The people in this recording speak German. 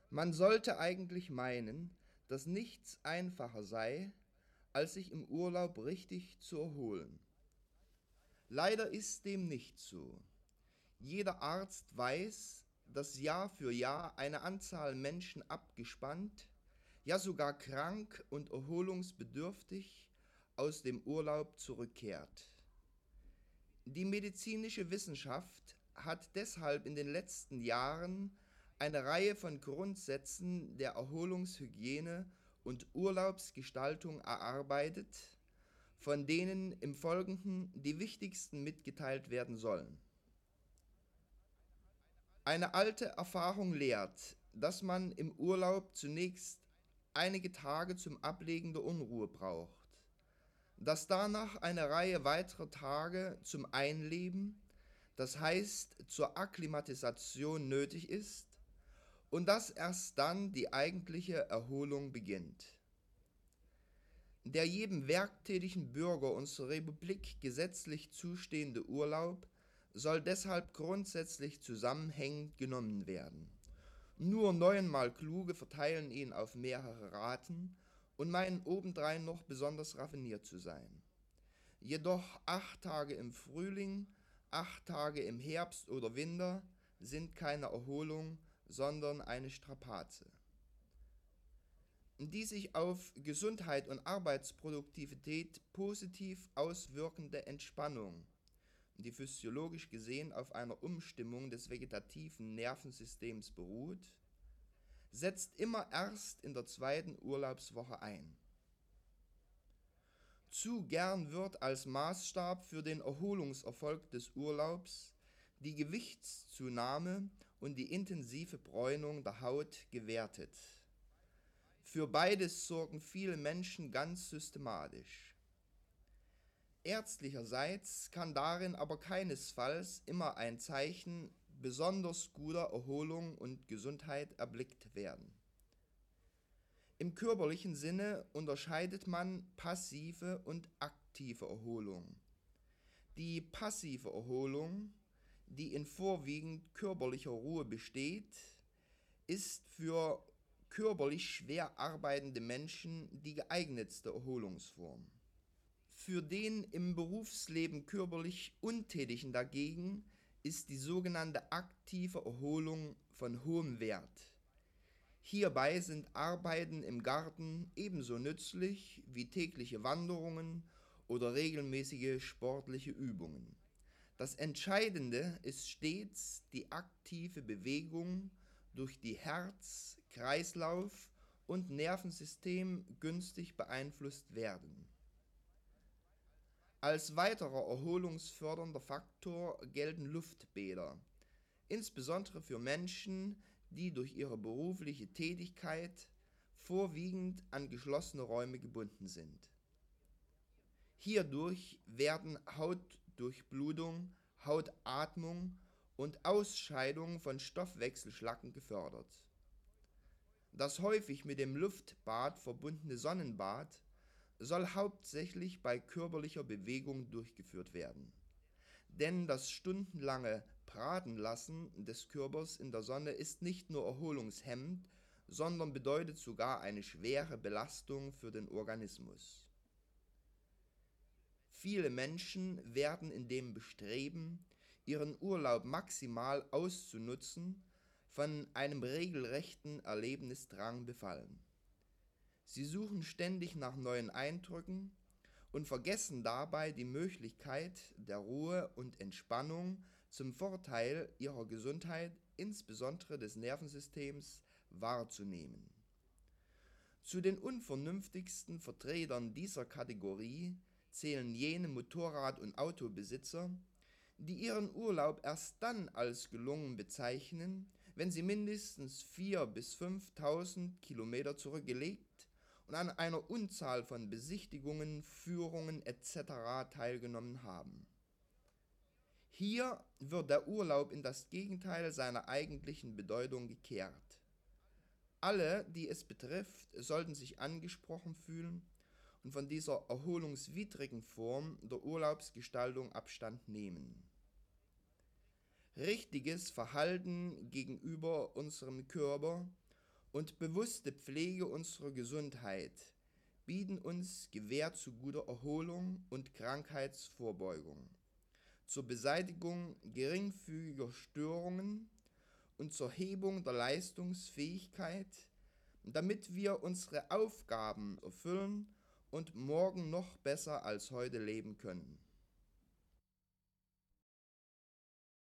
Man sollte eigentlich meinen, dass nichts einfacher sei, als sich im Urlaub richtig zu erholen. Leider ist dem nicht so. Jeder Arzt weiß, dass Jahr für Jahr eine Anzahl Menschen abgespannt, ja sogar krank und erholungsbedürftig aus dem Urlaub zurückkehrt. Die medizinische Wissenschaft hat deshalb in den letzten Jahren eine Reihe von Grundsätzen der Erholungshygiene und Urlaubsgestaltung erarbeitet, von denen im Folgenden die wichtigsten mitgeteilt werden sollen. Eine alte Erfahrung lehrt, dass man im Urlaub zunächst einige Tage zum Ablegen der Unruhe braucht, dass danach eine Reihe weiterer Tage zum Einleben, das heißt zur Akklimatisation nötig ist und dass erst dann die eigentliche Erholung beginnt. Der jedem werktätigen Bürger unserer Republik gesetzlich zustehende Urlaub soll deshalb grundsätzlich zusammenhängend genommen werden. Nur neunmal Kluge verteilen ihn auf mehrere Raten und meinen obendrein noch besonders raffiniert zu sein. Jedoch 8 Tage im Frühling, 8 Tage im Herbst oder Winter sind keine Erholung, sondern eine Strapaze. Die sich auf Gesundheit und Arbeitsproduktivität positiv auswirkende Entspannung, die physiologisch gesehen auf einer Umstimmung des vegetativen Nervensystems beruht, setzt immer erst in der zweiten Urlaubswoche ein. Zu gern wird als Maßstab für den Erholungserfolg des Urlaubs die Gewichtszunahme und die intensive Bräunung der Haut gewertet. Für beides sorgen viele Menschen ganz systematisch. Ärztlicherseits kann darin aber keinesfalls immer ein Zeichen besonders guter Erholung und Gesundheit erblickt werden. Im körperlichen Sinne unterscheidet man passive und aktive Erholung. Die passive Erholung, die in vorwiegend körperlicher Ruhe besteht, ist für körperlich schwer arbeitende Menschen die geeignetste Erholungsform. Für den im Berufsleben körperlich Untätigen dagegen ist die sogenannte aktive Erholung von hohem Wert. Hierbei sind Arbeiten im Garten ebenso nützlich wie tägliche Wanderungen oder regelmäßige sportliche Übungen. Das Entscheidende ist stets die aktive Bewegung, durch die Herz, Kreislauf und Nervensystem günstig beeinflusst werden. Als weiterer erholungsfördernder Faktor gelten Luftbäder, insbesondere für Menschen, die durch ihre berufliche Tätigkeit vorwiegend an geschlossene Räume gebunden sind. Hierdurch werden Hautdurchblutung, Hautatmung und Ausscheidung von Stoffwechselschlacken gefördert. Das häufig mit dem Luftbad verbundene Sonnenbad soll hauptsächlich bei körperlicher Bewegung durchgeführt werden. Denn das stundenlange Bratenlassen des Körpers in der Sonne ist nicht nur erholungshemmend, sondern bedeutet sogar eine schwere Belastung für den Organismus. Viele Menschen werden in dem Bestreben, ihren Urlaub maximal auszunutzen, von einem regelrechten Erlebnisdrang befallen. Sie suchen ständig nach neuen Eindrücken und vergessen dabei die Möglichkeit der Ruhe und Entspannung zum Vorteil ihrer Gesundheit, insbesondere des Nervensystems, wahrzunehmen. Zu den unvernünftigsten Vertretern dieser Kategorie zählen jene Motorrad- und Autobesitzer, die ihren Urlaub erst dann als gelungen bezeichnen, wenn sie mindestens 4.000 bis 5.000 Kilometer zurückgelegt und an einer Unzahl von Besichtigungen, Führungen etc. teilgenommen haben. Hier wird der Urlaub in das Gegenteil seiner eigentlichen Bedeutung gekehrt. Alle, die es betrifft, sollten sich angesprochen fühlen und von dieser erholungswidrigen Form der Urlaubsgestaltung Abstand nehmen. Richtiges Verhalten gegenüber unserem Körper und bewusste Pflege unserer Gesundheit bieten uns Gewähr zu guter Erholung und Krankheitsvorbeugung, zur Beseitigung geringfügiger Störungen und zur Hebung der Leistungsfähigkeit, damit wir unsere Aufgaben erfüllen und morgen noch besser als heute leben können.